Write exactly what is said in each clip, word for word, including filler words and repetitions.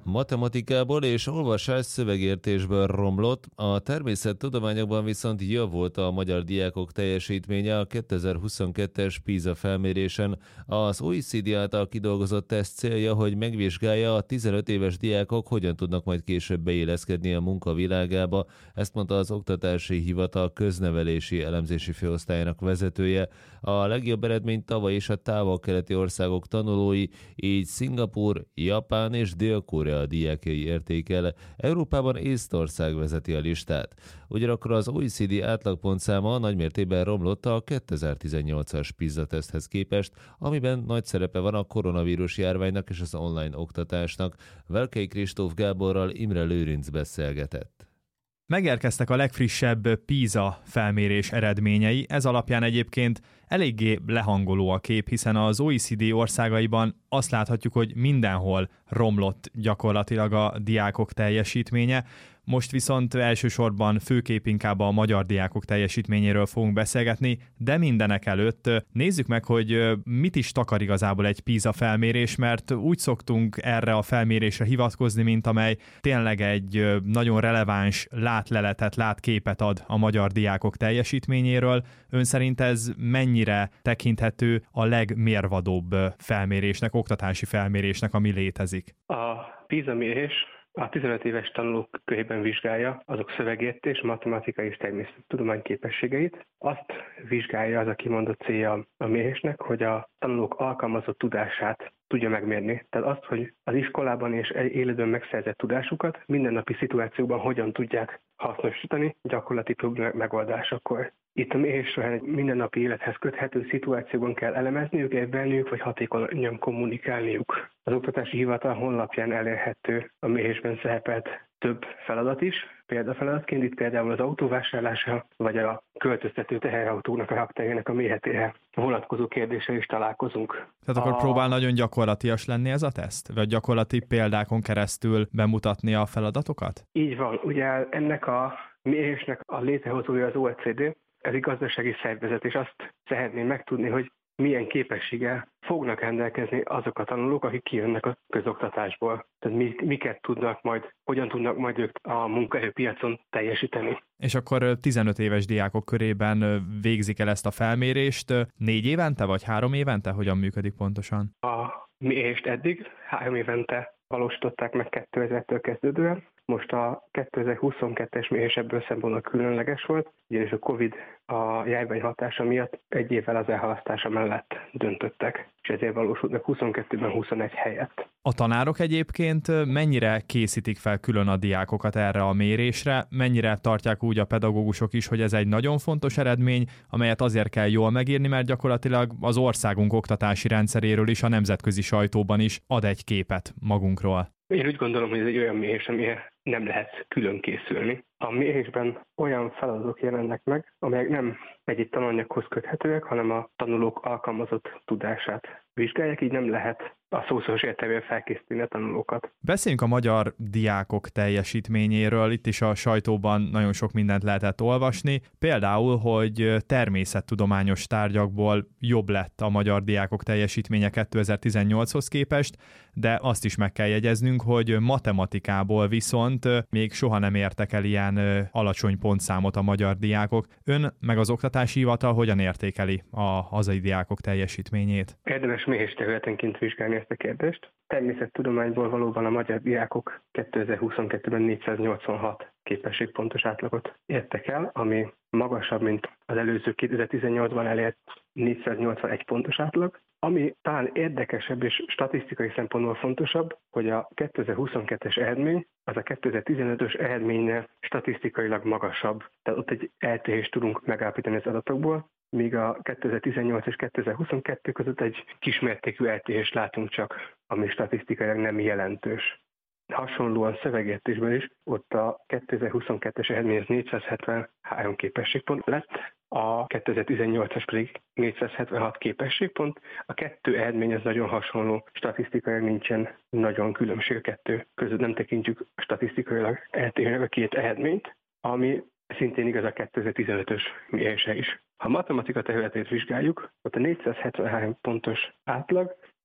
Matematikából és olvasás szövegértésből romlott, a természettudományokban viszont javult a magyar diákok teljesítménye a kétezer-huszonkettes PISA felmérésen. Az o e cé dé által kidolgozott teszt célja, hogy megvizsgálja, a tizenöt éves diákok hogyan tudnak majd később beilleszkedni a munka világába. Ezt mondta az Oktatási Hivatal köznevelési elemzési főosztályának vezetője. A legjobb eredményt tavaly is a távol-keleti országok tanulói, így Szingapúr, Japán és Dél-Korea a diákjai értékel. Európában Észtország vezeti a listát. Ugyanakkor az o e cé dé átlagpontszáma nagymértékben romlott a kétezer-tizennyolcas PISA teszthez képest, amiben nagy szerepe van a koronavírus járványnak és az online oktatásnak. Velkei Kristóf Gáborral Imre Lőrinc beszélgetett. Megérkeztek a legfrissebb PISA felmérés eredményei, ez alapján egyébként eléggé lehangoló a kép, hiszen az o e cé dé országaiban azt láthatjuk, hogy mindenhol romlott gyakorlatilag a diákok teljesítménye. Most viszont elsősorban főképp inkább a magyar diákok teljesítményéről fogunk beszélgetni, de mindenek előtt nézzük meg, hogy mit is takar igazából egy PISA felmérés, mert úgy szoktunk erre a felmérésre hivatkozni, mint amely tényleg egy nagyon releváns látleletet, látképet ad a magyar diákok teljesítményéről. Ön szerint ez mennyire tekinthető a legmérvadóbb felmérésnek, oktatási felmérésnek, ami létezik? A PISA mérés a tizenöt éves tanulók körében vizsgálja azok szövegértés, matematikai és természettudomány képességeit. Azt vizsgálja, az a kimondott célja a mérésnek, hogy a tanulók alkalmazott tudását tudja megmérni. Tehát azt, hogy az iskolában és életben megszerzett tudásukat mindennapi szituációkban hogyan tudják hasznosítani gyakorlati problémák megoldásakor. Itt a mérés során mindennapi élethez köthető szituációban kell elemezniük, érvelniük, vagy hatékonyan kommunikálniuk. Az Oktatási Hivatal honlapján elérhető a mérésben szerepelt több feladat is, példafeladatként itt például az autóvásárlása, vagy a költöztető teherautónak a rakterének a méretére vonatkozó kérdéssel is találkozunk. Tehát akkor a... próbál nagyon gyakorlatias lenni ez a teszt? Vagy gyakorlati példákon keresztül bemutatni a feladatokat? Így van. Ugye ennek a mérésnek a létrehozója az o e cé dé, ez egy gazdasági szervezet, és azt szeretném megtudni, hogy milyen képességgel fognak rendelkezni azok a tanulók, akik kijönnek a közoktatásból. Tehát mi, miket tudnak majd, hogyan tudnak majd ők a munkaerőpiacon teljesíteni. És akkor tizenöt éves diákok körében végzik el ezt a felmérést négy évente, vagy három évente? Hogyan működik pontosan? A mérést eddig három évente valósították meg kétezertől kezdődően. Most a kétezer-huszonkettes mérés ebből szempontból különleges volt, ugyanis a Covid a járvány hatása miatt egy évvel az elhalasztása mellett döntöttek, és ezért valósult meg huszonkettőben huszonegy helyett. A tanárok egyébként mennyire készítik fel külön a diákokat erre a mérésre, mennyire tartják úgy a pedagógusok is, hogy ez egy nagyon fontos eredmény, amelyet azért kell jól megírni, mert gyakorlatilag az országunk oktatási rendszeréről is, a nemzetközi sajtóban is ad egy képet magunkról. Én úgy gondolom, hogy ez egy olyan mérés, amire nem lehet külön készülni. A mérésben olyan feladatok jelennek meg, amelyek nem egy tananyaghoz köthetőek, hanem a tanulók alkalmazott tudását vizsgálják, így nem lehet a szószoros értelmében felkészíteni a tanulókat. Beszéljünk a magyar diákok teljesítményéről, itt is a sajtóban nagyon sok mindent lehetett olvasni, például, hogy természettudományos tárgyakból jobb lett a magyar diákok teljesítménye kétezer-tizennyolchoz képest, de azt is meg kell jegyeznünk, hogy matematikából viszont még soha nem értek el ilyen alacsony pontszámot a magyar diákok. Ön meg az Oktatási Hivatal hogyan értékeli a hazai diákok teljesítményét? Érdemes mérés területenként vizsgálni ezt a kérdést. Természettudományból valóban a magyar diákok kétezer-huszonkettőben négyszáznyolcvanhat képességpontos átlagot értek el, ami magasabb, mint az előző kétezer-tizennyolcban elért négyszáznyolcvanegy pontos átlag. Ami talán érdekesebb és statisztikai szempontból fontosabb, hogy a kétezer-huszonkettes eredmény az a kétezer-tizenötös eredménynél statisztikailag magasabb. Tehát ott egy eltérést tudunk megállapítani az adatokból, míg a kétezer-tizennyolc és kétezer-huszonkettő között egy kismértékű eltérést látunk csak, ami statisztikailag nem jelentős. Hasonlóan szövegértésben is, ott a kétezer-huszonkettes eredmény négyszázhetvenhárom képességpont lett, a kétezer-tizennyolcas pedig négyszázhetvenhat képességpont. A kettő eredmény az nagyon hasonló, statisztikailag nincsen nagyon különbség a kettő között, nem tekintjük statisztikailag eltérőnek a két eredményt, ami szintén igaz a kétezer-tizenötös mérése is. Ha a matematika területét vizsgáljuk, ott a négyszázhetvenhárom pontos átlag,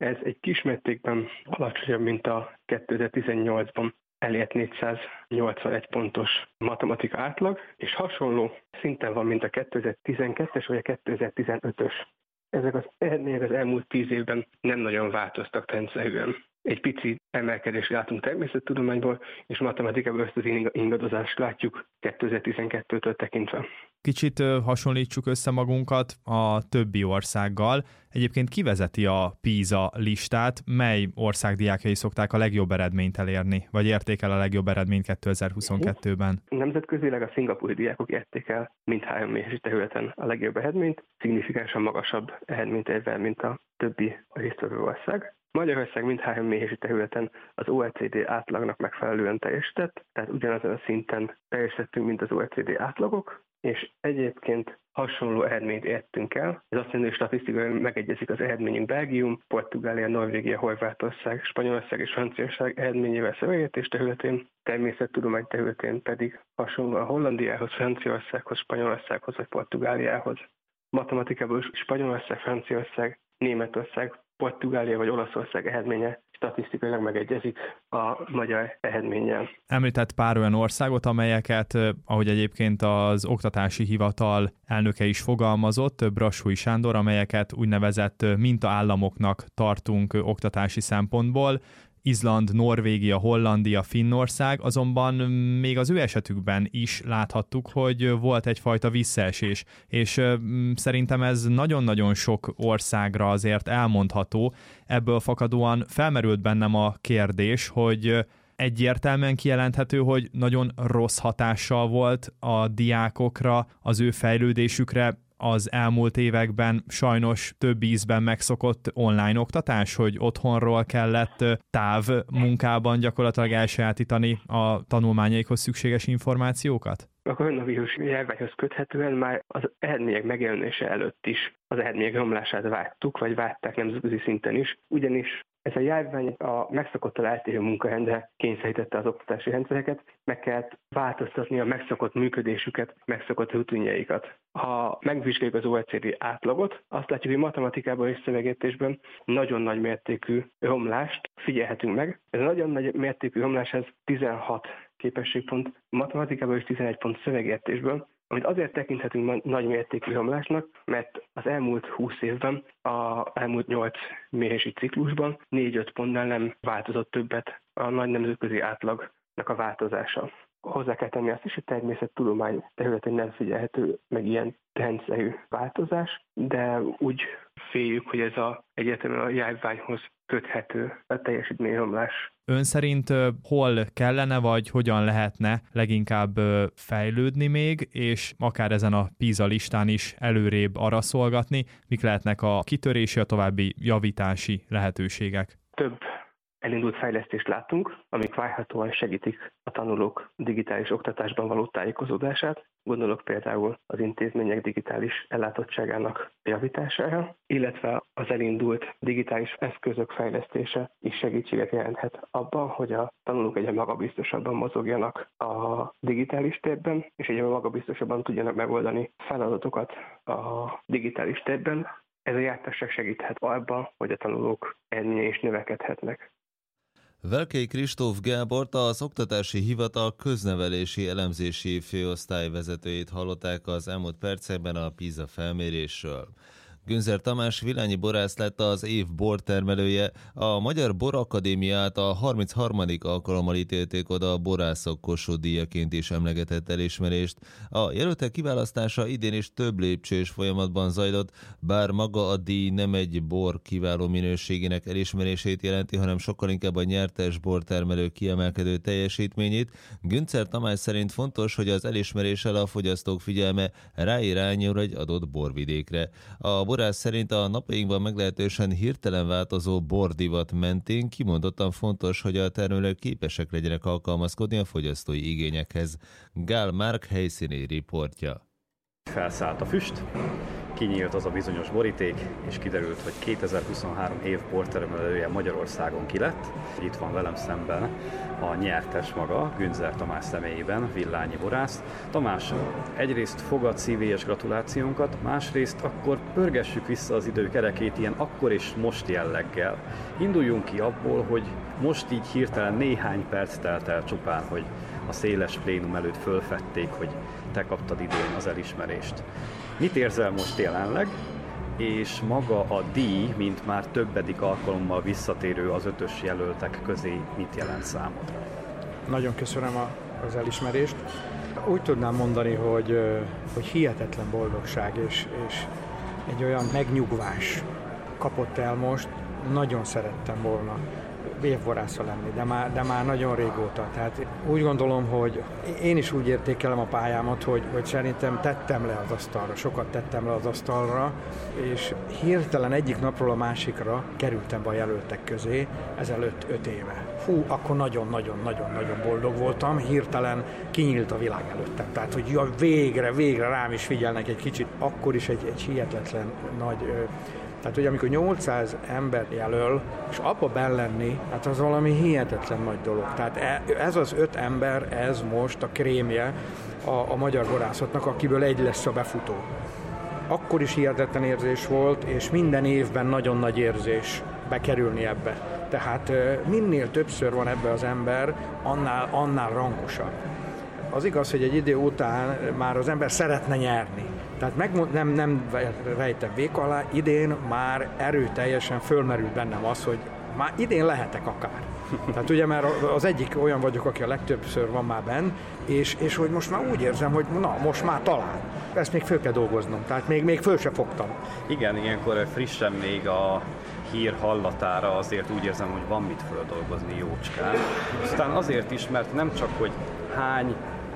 Ez egy kismértékben alacsonyabb, mint a kétezer-tizennyolcban elért négyszáznyolcvanegy pontos matematika átlag, és hasonló szinten van, mint a kétezer-tizenkettes vagy a kétezer-tizenötös. Ezek az eredmények az elmúlt tíz évben nem nagyon változtak rendszerűen. Egy pici emelkedést látunk természettudományból, és matematikában ezt az ingadozást látjuk kétezer-tizenkettőtől tekintve. Kicsit hasonlítsuk össze magunkat a többi országgal. Egyébként ki vezeti a PISA listát, mely ország diákjai szokták a legjobb eredményt elérni, vagy érték el a legjobb eredményt kétezer-huszonkettőben? Nemzetközileg a szingapúri diákok érték el mindhárom mérési területen a legjobb eredményt, szignifikánsan magasabb eredményt érve, mint a többi résztvevő ország. Magyarország mindhárom mérési területen az o e cé dé átlagnak megfelelően teljesített, tehát ugyanazon a szinten teljesítettünk, mint az o e cé dé átlagok, és egyébként hasonló eredményt értünk el. Ez azt jelenti, hogy statisztikailag megegyezik az eredményünk Belgium, Portugália, Norvégia, Horvátország, Spanyolország és Franciaország eredményével szövegértés területén, természettudomány területén pedig hasonlóan Hollandiához, Franciaországhoz, Spanyolországhoz vagy Portugáliához. Matematikában Spanyolország, Franciaország, Németország, Portugália vagy Olaszország eredménye statisztikailag megegyezik a magyar eredménnyel. Említett pár olyan országot, amelyeket, ahogy egyébként az Oktatási Hivatal elnöke is fogalmazott, Brassói Sándor, amelyeket úgynevezett mintaállamoknak tartunk oktatási szempontból. Izland, Norvégia, Hollandia, Finnország, azonban még az ő esetükben is láthattuk, hogy volt egyfajta visszaesés, és szerintem ez nagyon-nagyon sok országra azért elmondható. Ebből fakadóan felmerült bennem a kérdés, hogy egyértelműen kijelenthető, hogy nagyon rossz hatással volt a diákokra, az ő fejlődésükre az elmúlt években sajnos több ízben megszokott online oktatás, hogy otthonról kellett távmunkában gyakorlatilag elsajátítani a tanulmányaikhoz szükséges információkat? A koronavírus járványhoz köthetően már az eredmények megjelenése előtt is az eredmények romlását vártuk, vagy várták nemzetközi szinten is, ugyanis ez a járvány a megszokottal eltérő munkahelyre kényszerítette az oktatási rendszereket, meg kellett változtatni a megszokott működésüket, megszokott rutinjaikat. Ha megvizsgáljuk az o e cé dé átlagot, azt látjuk, hogy matematikában és szövegértésben nagyon nagy mértékű romlást figyelhetünk meg. Ez a nagyon nagy mértékű romlás, ez tizenhat képességpont matematikában és tizenegy pont szövegértésből, amit azért tekinthetünk nagy mértékű romlásnak, mert az elmúlt húsz évben, az elmúlt nyolc mérési ciklusban négy-öt pontnál nem változott többet a nagy nemzetközi átlagnak a változása. Hozzá kell tenni azt is, hogy természettudomány területén nem figyelhető meg ilyen rendszerű változás, de úgy féljük, hogy ez a, egyértelműen a járványhoz köthető a teljesítményromlás. Ön szerint hol kellene, vagy hogyan lehetne leginkább fejlődni még, és akár ezen a PISA listán is előrébb araszolgatni, mik lehetnek a kitörési, a további javítási lehetőségek? Több elindult fejlesztést látunk, amik várhatóan segítik a tanulók digitális oktatásban való tájékozódását. Gondolok például az intézmények digitális ellátottságának javítására, illetve az elindult digitális eszközök fejlesztése is segítséget jelenthet abban, hogy a tanulók egyre magabiztosabban mozogjanak a digitális térben, és egyre magabiztosabban tudjanak megoldani feladatokat a digitális térben. Ez a jártasság segíthet abban, hogy a tanulók eredményei is növekedhetnek. Velkei Kristóf Gábort, az Oktatási Hivatal köznevelési elemzési főosztály vezetőjét hallották az elmúlt percekben a PISA felmérésről. Günzer Tamás Vilányi borász lett az év bortermelője, a Magyar Borakadémia által harmincharmadik alkalommal ítélték oda a borászok Kossuth díjaként is emlegetett elismerést. A jelöltek kiválasztása idén is több lépcsős folyamatban zajlott, bár maga a díj nem egy bor kiváló minőségének elismerését jelenti, hanem sokkal inkább a nyertes bortermelő kiemelkedő teljesítményét. Günzer Tamás szerint fontos, hogy az elismeréssel a fogyasztók figyelme ráirányul egy adott borvidékre. A borász szerint a napjainkban meglehetősen hirtelen változó bordivat mentén kimondottan fontos, hogy a termelők képesek legyenek alkalmazkodni a fogyasztói igényekhez. Gál Márk helyszíni riportja. Felszállt a füst, kinyílt az a bizonyos boríték, és kiderült, hogy kétezer-huszonhárom év bortermelője Magyarországon ki lett. Itt van velem szemben a nyertes maga, Günzer Tamás személyében, Villányi borász. Tamás, egyrészt fogad szívélyes gratulációnkat, másrészt akkor pörgessük vissza az idő kerekét ilyen akkor és most jelleggel. Induljunk ki abból, hogy most így hirtelen néhány perc telt el csupán, hogy a széles plénum előtt fölfedték, hogy te kaptad idén az elismerést. Mit érzel most jelenleg, és maga a díj, mint már többedik alkalommal visszatérő az ötös jelöltek közé, mit jelent számodra? Nagyon köszönöm a, az elismerést. Úgy tudnám mondani, hogy, hogy hihetetlen boldogság és, és egy olyan megnyugvás kapott el most. Nagyon szerettem volna évborásza lenni, de már, de már nagyon régóta. Tehát úgy gondolom, hogy én is úgy értékelem a pályámat, hogy, hogy szerintem tettem le az asztalra, sokat tettem le az asztalra, és hirtelen egyik napról a másikra kerültem be a jelöltek közé, ezelőtt öt éve. Hú, akkor nagyon-nagyon-nagyon-nagyon boldog voltam, hirtelen kinyílt a világ előttem. Tehát, hogy ja, végre, végre rám is figyelnek egy kicsit, akkor is egy, egy hihetetlen nagy... Tehát, hogy amikor nyolcszáz ember jelöl, és abba benn lenni, hát az valami hihetetlen nagy dolog. Tehát ez az öt ember, ez most a krémje a, a magyar borászatnak, akiből egy lesz a befutó. Akkor is hihetetlen érzés volt, és minden évben nagyon nagy érzés bekerülni ebbe. Tehát minél többször van ebbe az ember, annál, annál rangosabb. Az igaz, hogy egy idő után már az ember szeretne nyerni. Tehát meg, nem, nem rejtem véka alá, idén már erőteljesen fölmerült bennem az, hogy már idén lehetek akár. Tehát ugye már az egyik olyan vagyok, aki a legtöbbször van már benn, és, és hogy most már úgy érzem, hogy na, most már talán. Ezt még föl kell dolgoznom, tehát még, még föl se fogtam. Igen, ilyenkor frissen még a hír hallatára azért úgy érzem, hogy van mit földolgozni jócskán. Aztán azért is, mert nem csak, hogy hány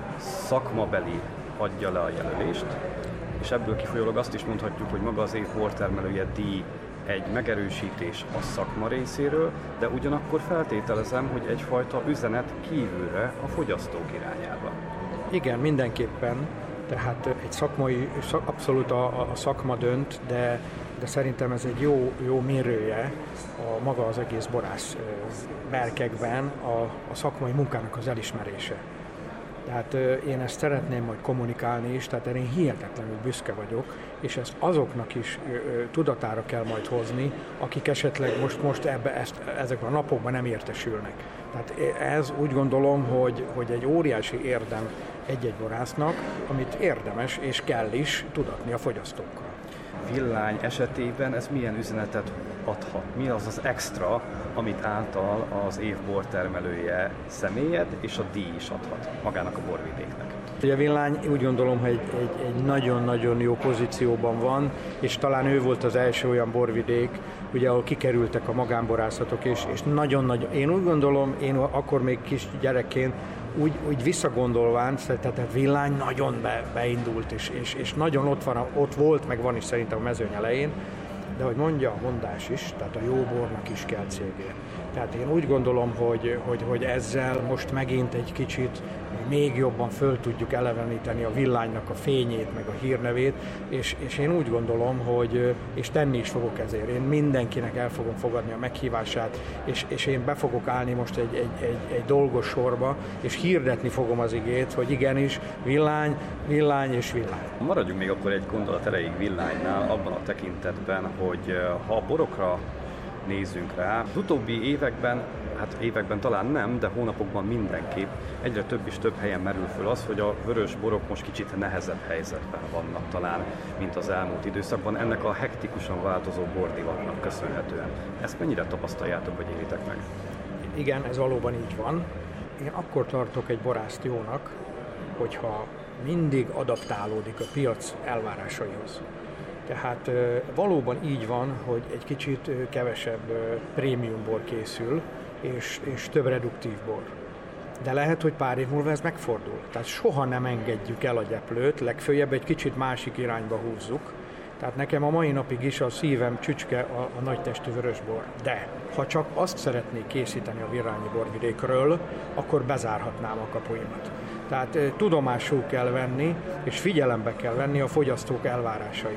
szakmabeli adja le a jelölést, és ebből kifolyólag azt is mondhatjuk, hogy maga az év bortermelője díj egy megerősítés a szakma részéről, de ugyanakkor feltételezem, hogy egyfajta üzenet kívülre a fogyasztók irányába. Igen, mindenképpen. Tehát egy szakmai, abszolút a, a szakma dönt, de, de szerintem ez egy jó, jó mérője a maga az egész borász berkekben a, a szakmai munkának az elismerése. Tehát én ezt szeretném majd kommunikálni is, tehát én hihetetlenül büszke vagyok, és ezt azoknak is tudatára kell majd hozni, akik esetleg most, most ebbe, ezt, ezekben a napokban nem értesülnek. Tehát ez úgy gondolom, hogy, hogy egy óriási érdem egy-egy borásznak, amit érdemes és kell is tudatni a fogyasztókkal. Villány esetében ez milyen üzenetet adhat? Mi az az extra, amit által az év bortermelője személyed és a díj is adhat magának a borvidéknek? Ugye Villány úgy gondolom, hogy egy, egy, egy nagyon-nagyon jó pozícióban van, és talán ő volt az első olyan borvidék, ugye, ahol kikerültek a magánborászatok, és, és nagyon-nagyon, én úgy gondolom, én akkor még kis gyerekként úgy, úgy visszagondolván, tehát Villány nagyon be, beindult, és, és, és nagyon ott, van, ott volt, meg van is szerintem a mezőny elején, de hogy mondja a mondás is, tehát a jó bornak is kell cégé. Tehát én úgy gondolom, hogy, hogy, hogy ezzel most megint egy kicsit még jobban föl tudjuk eleveníteni a Villánynak a fényét, meg a hírnevét, és, és én úgy gondolom, hogy, és tenni is fogok ezért. Én mindenkinek el fogom fogadni a meghívását, és, és én be fogok állni most egy, egy, egy, egy dolgos sorba, és hirdetni fogom az igét, hogy igenis, Villány, Villány és Villány. Maradjunk még akkor egy gondolat erejéig Villánynál, abban a tekintetben, hogy ha a borokra nézzünk rá, az utóbbi években, hát években talán nem, de hónapokban mindenképp egyre több és több helyen merül föl az, hogy a vörös borok most kicsit nehezebb helyzetben vannak talán, mint az elmúlt időszakban, ennek a hektikusan változó bordivatnak köszönhetően. Ezt mennyire tapasztaljátok, vagy élitek meg? Igen, ez valóban így van. Én akkor tartok egy borászt jónak, hogyha mindig adaptálódik a piac elvárásaihoz. Tehát valóban így van, hogy egy kicsit kevesebb prémium bor készül, és, és több reduktív bor. De lehet, hogy pár év múlva ez megfordul. Tehát soha nem engedjük el a gyeplőt, legfőjebb egy kicsit másik irányba húzzuk. Tehát nekem a mai napig is a szívem csücske a, a nagytestű vörösbor. De ha csak azt szeretnék készíteni a Virrányi borvidékről, akkor bezárhatnám a kapuimat. Tehát tudomásul kell venni, és figyelembe kell venni a fogyasztók elvárásait.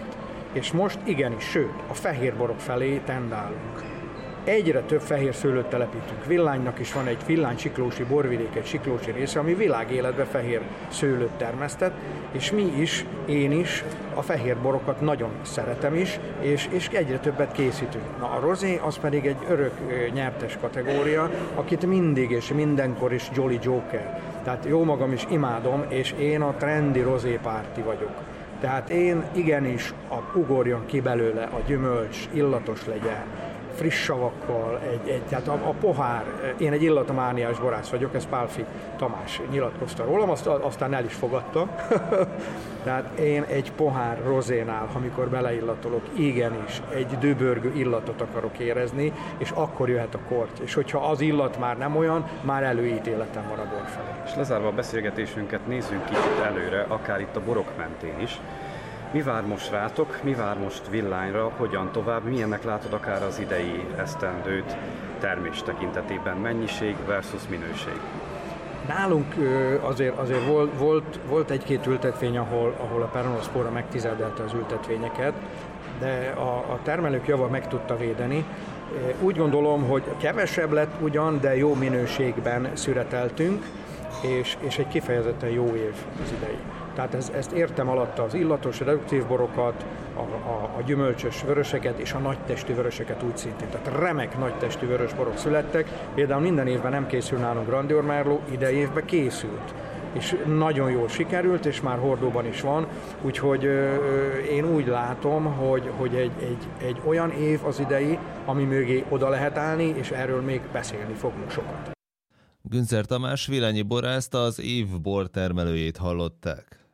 És most igenis, sőt, a fehérborok felé tendálunk. Egyre több fehér szőlőt telepítünk. Villánynak is van egy Villány-Siklósi borvidék, egy siklósi része, ami világéletben fehér szőlőt termesztett, és mi is, én is a fehér borokat nagyon szeretem is, és, és egyre többet készítünk. Na a rozé az pedig egy örök nyertes kategória, akit mindig és mindenkor is Jolly Joker. Tehát jó magam is imádom, és én a trendi rozé párti vagyok. Tehát én igenis a, ugorjon ki belőle a gyümölcs, illatos legyen, friss savakkal, egy, egy, tehát a, a pohár, én egy illatomániás borász vagyok, ezt Pálfi Tamás nyilatkozta rólam, azt, aztán el is fogadta. Tehát én egy pohár rozénál, amikor beleillatolok, igenis egy dübörgő illatot akarok érezni, és akkor jöhet a kort. És hogyha az illat már nem olyan, már előítéletem van a bor felé. És lezárva a beszélgetésünket, nézzünk kicsit előre, akár itt a borok mentén is. Mi vár most rátok, mi vár most Villányra, hogyan tovább, milyennek látod akár az idei esztendőt termés tekintetében, mennyiség versus minőség? Nálunk azért, azért volt, volt, volt egy-két ültetvény, ahol, ahol a peronoszpora megtizedelte az ültetvényeket, de a, a termelők java meg tudta védeni. Úgy gondolom, hogy kevesebb lett ugyan, de jó minőségben szüreteltünk, és, és egy kifejezetten jó év az idei. Tehát ez, ezt értem alatta az illatos, reduktív borokat, a, a, a gyümölcsös vöröseket és a nagytestű vöröseket úgy szintén. Tehát remek nagytestű vörös borok születtek. Például minden évben nem készül nálunk Grandeur Merlot, idei évben készült. És nagyon jól sikerült, és már hordóban is van. Úgyhogy ö, én úgy látom, hogy, hogy egy, egy, egy olyan év az idei, ami mögé oda lehet állni, és erről még beszélni fogunk sokat. Günzer Tamás villányi borászt, az év bortermelőjét hallották.